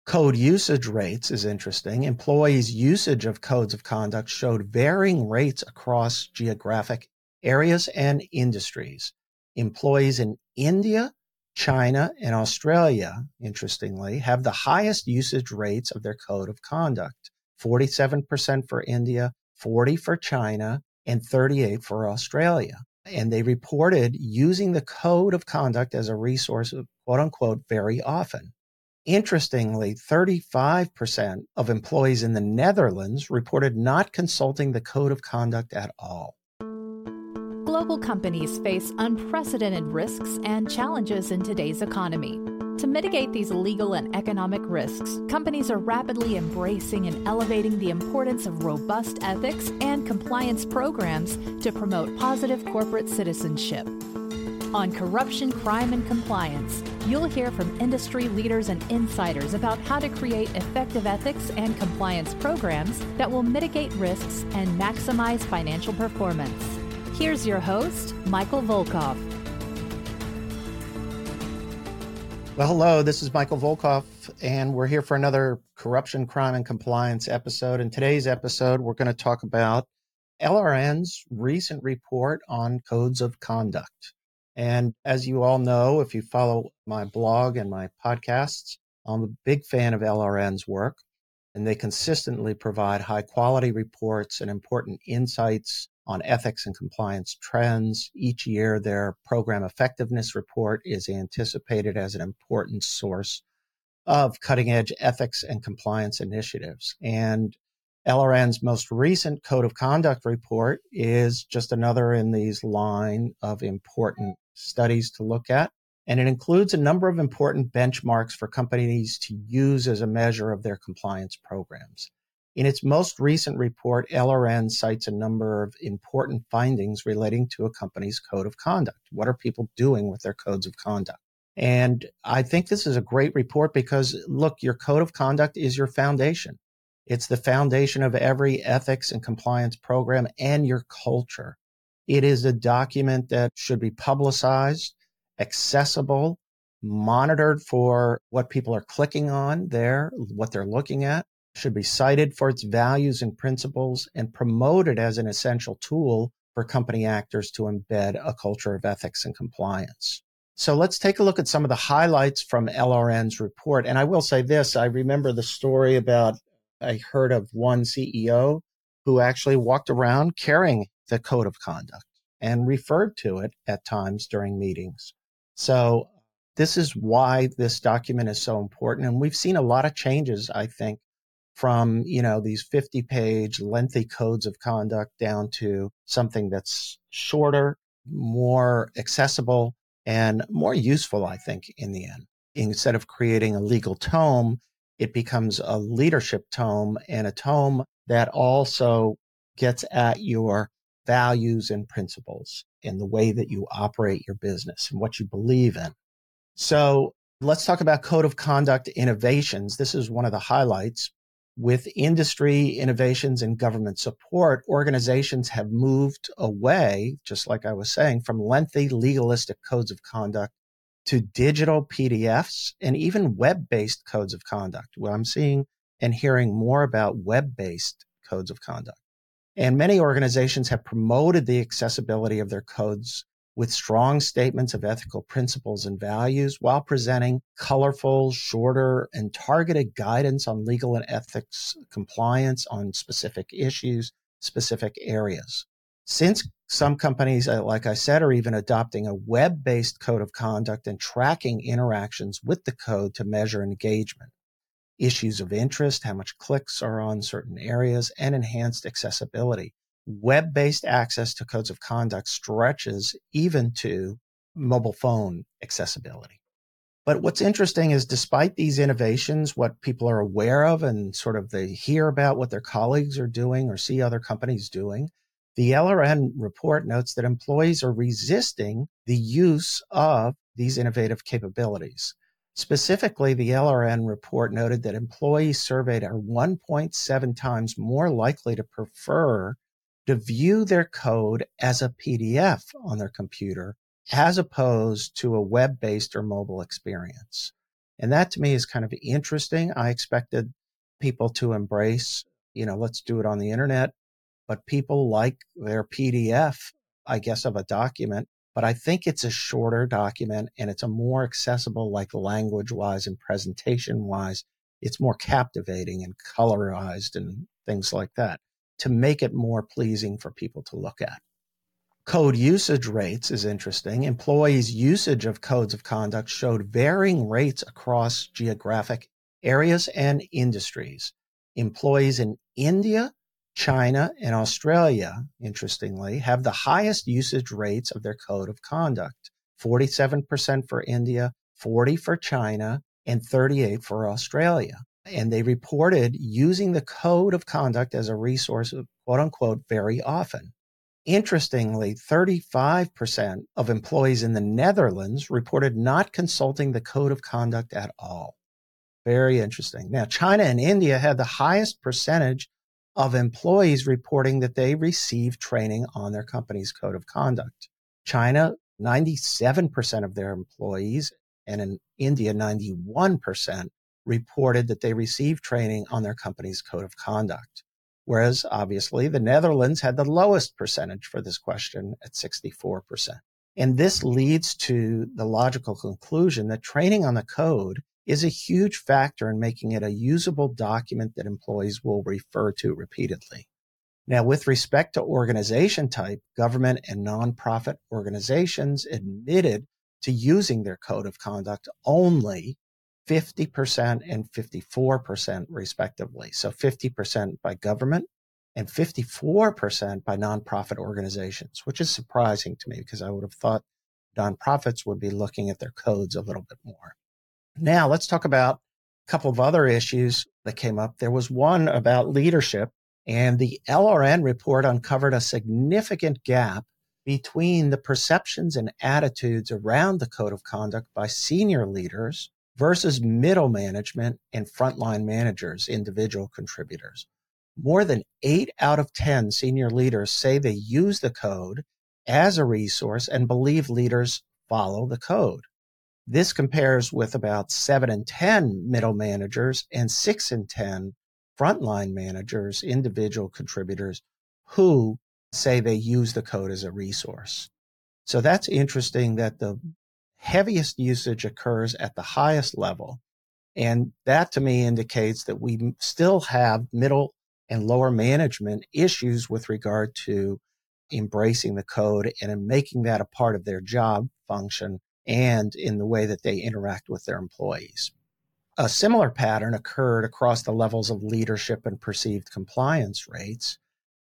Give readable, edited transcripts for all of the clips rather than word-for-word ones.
Code usage rates is interesting. Employees' usage of codes of conduct showed varying rates across geographic areas and industries. Employees in India, China, and Australia, interestingly, have the highest usage rates of their code of conduct. 47% for India, 40% for China, and 38% for Australia. And they reported using the code of conduct as a resource, quote unquote, very often. Interestingly, 35% of employees in the Netherlands reported not consulting the code of conduct at all. Global companies face unprecedented risks and challenges in today's economy. To mitigate these legal and economic risks, companies are rapidly embracing and elevating the importance of robust ethics and compliance programs to promote positive corporate citizenship. On Corruption, Crime, and Compliance, you'll hear from industry leaders and insiders about how to create effective ethics and compliance programs that will mitigate risks and maximize financial performance. Here's your host, Michael Volkov. Well, hello, this is Michael Volkov, and we're here for another Corruption, Crime, and Compliance episode. In today's episode, we're going to talk about LRN's recent report on codes of conduct. And as you all know, if you follow my blog and my podcasts, I'm a big fan of LRN's work, and they consistently provide high quality reports and important insights on ethics and compliance trends. Each year, their program effectiveness report is anticipated as an important source of cutting edge ethics and compliance initiatives. And LRN's most recent code of conduct report is just another in these line of important studies to look at. And it includes a number of important benchmarks for companies to use as a measure of their compliance programs. In its most recent report, LRN cites a number of important findings relating to a company's code of conduct. What are people doing with their codes of conduct? And I think this is a great report because, look, your code of conduct is your foundation. It's the foundation of every ethics and compliance program and your culture. It is a document that should be publicized, accessible, monitored for what people are clicking on there, what they're looking at, should be cited for its values and principles, and promoted as an essential tool for company actors to embed a culture of ethics and compliance. So let's take a look at some of the highlights from LRN's report. And I will say this, I remember the story about, I heard of one CEO who actually walked around carrying the code of conduct and referred to it at times during meetings. So this is why this document is so important. And we've seen a lot of changes, I think, from, these 50-page lengthy codes of conduct down to something that's shorter, more accessible, and more useful, I think, in the end. Instead of creating a legal tome, it becomes a leadership tome, and a tome that also gets at your values and principles and the way that you operate your business and what you believe in. So let's talk about code of conduct innovations. This is one of the highlights. With industry innovations and government support, organizations have moved away, just like I was saying, from lengthy legalistic codes of conduct to digital PDFs and even web-based codes of conduct. Well, I'm seeing and hearing more about web-based codes of conduct. And many organizations have promoted the accessibility of their codes with strong statements of ethical principles and values while presenting colorful, shorter, and targeted guidance on legal and ethics compliance on specific issues, specific areas. Since some companies, like I said, are even adopting a web-based code of conduct and tracking interactions with the code to measure engagement, issues of interest, how much clicks are on certain areas, and enhanced accessibility. Web-based access to codes of conduct stretches even to mobile phone accessibility. But what's interesting is despite these innovations, what people are aware of and sort of they hear about what their colleagues are doing or see other companies doing, the LRN report notes that employees are resisting the use of these innovative capabilities. Specifically, the LRN report noted that employees surveyed are 1.7 times more likely to prefer to view their code as a PDF on their computer as opposed to a web-based or mobile experience. And that to me is kind of interesting. I expected people to embrace, let's do it on the internet, but people like their PDF, I guess, of a document. But I think it's a shorter document and it's a more accessible, like language wise and presentation wise. It's more captivating and colorized and things like that to make it more pleasing for people to look at. Code usage rates is interesting. Employees' usage of codes of conduct showed varying rates across geographic areas and industries. Employees in India, China, and Australia, interestingly, have the highest usage rates of their code of conduct. 47% for India, 40% for China, and 38% for Australia. And they reported using the code of conduct as a resource, quote unquote, very often. Interestingly, 35% of employees in the Netherlands reported not consulting the code of conduct at all. Very interesting. Now, China and India had the highest percentage of employees reporting that they received training on their company's code of conduct. China, 97% of their employees, and in India, 91% reported that they received training on their company's code of conduct. Whereas, obviously, the Netherlands had the lowest percentage for this question at 64%. And this leads to the logical conclusion that training on the code is a huge factor in making it a usable document that employees will refer to repeatedly. Now, with respect to organization type, government and nonprofit organizations admitted to using their code of conduct only 50% and 54% respectively. So 50% by government and 54% by nonprofit organizations, which is surprising to me because I would have thought nonprofits would be looking at their codes a little bit more. Now let's talk about a couple of other issues that came up. There was one about leadership, and the LRN report uncovered a significant gap between the perceptions and attitudes around the code of conduct by senior leaders versus middle management and frontline managers, individual contributors. More than 8 out of 10 senior leaders say they use the code as a resource and believe leaders follow the code. This compares with about 7 in 10 middle managers and 6 in 10 frontline managers, individual contributors, who say they use the code as a resource. So that's interesting that the heaviest usage occurs at the highest level. And that to me indicates that we still have middle and lower management issues with regard to embracing the code and in making that a part of their job function and in the way that they interact with their employees. A similar pattern occurred across the levels of leadership and perceived compliance rates.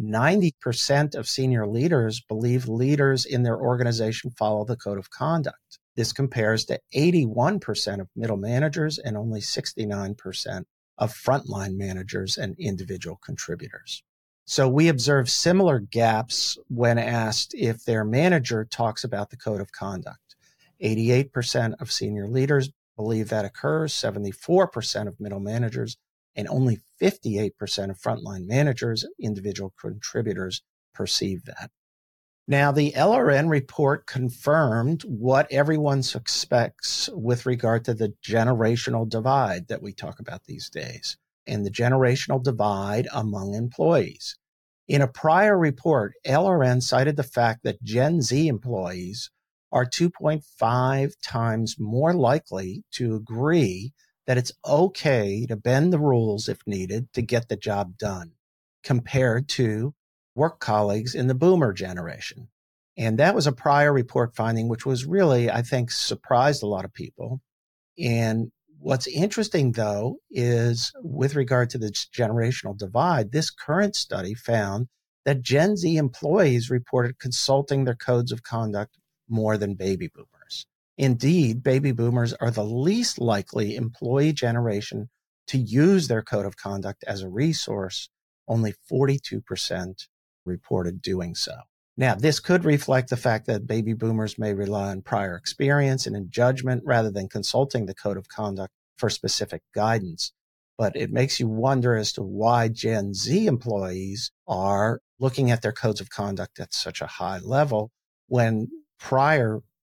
90% of senior leaders believe leaders in their organization follow the code of conduct. This compares to 81% of middle managers and only 69% of frontline managers and individual contributors. So we observe similar gaps when asked if their manager talks about the code of conduct. 88% of senior leaders believe that occurs, 74% of middle managers, and only 58% of frontline managers, individual contributors, perceive that. Now, the LRN report confirmed what everyone suspects with regard to the generational divide that we talk about these days, and the generational divide among employees. In a prior report, LRN cited the fact that Gen Z employees are 2.5 times more likely to agree that it's okay to bend the rules if needed to get the job done, compared to work colleagues in the boomer generation. And that was a prior report finding, which was really, I think, surprised a lot of people. And what's interesting, though, is with regard to the generational divide, this current study found that Gen Z employees reported consulting their codes of conduct more than baby boomers. Indeed, baby boomers are the least likely employee generation to use their code of conduct as a resource. Only 42% reported doing so. Now, this could reflect the fact that baby boomers may rely on prior experience and in judgment rather than consulting the code of conduct for specific guidance. But it makes you wonder as to why Gen Z employees are looking at their codes of conduct at such a high level when prior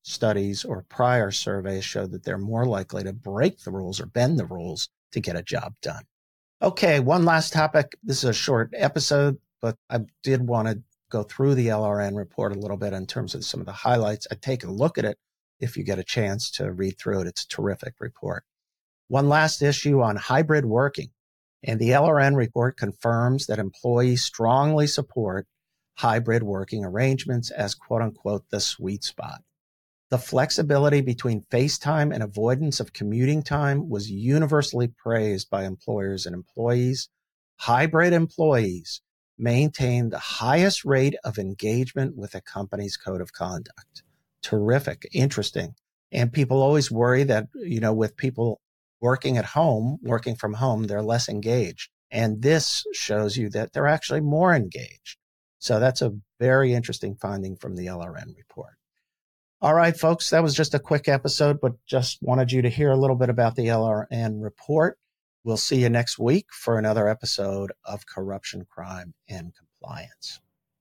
studies or prior surveys show that they're more likely to break the rules or bend the rules to get a job done. Okay, one last topic. This is a short episode, but I did want to go through the LRN report a little bit in terms of some of the highlights. I'd take a look at it if you get a chance to read through it. It's a terrific report. One last issue on hybrid working. And the LRN report confirms that employees strongly support hybrid working arrangements as quote unquote the sweet spot. The flexibility between face time and avoidance of commuting time was universally praised by employers and employees. Hybrid employees maintain the highest rate of engagement with a company's code of conduct. Terrific, interesting. And people always worry that, with people working from home, they're less engaged. And this shows you that they're actually more engaged. So that's a very interesting finding from the LRN report. All right, folks, that was just a quick episode, but just wanted you to hear a little bit about the LRN report. We'll see you next week for another episode of Corruption, Crime, and Compliance.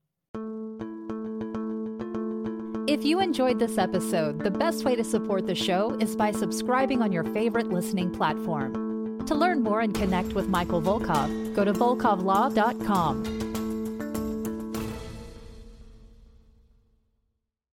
If you enjoyed this episode, the best way to support the show is by subscribing on your favorite listening platform. To learn more and connect with Michael Volkov, go to volkovlaw.com.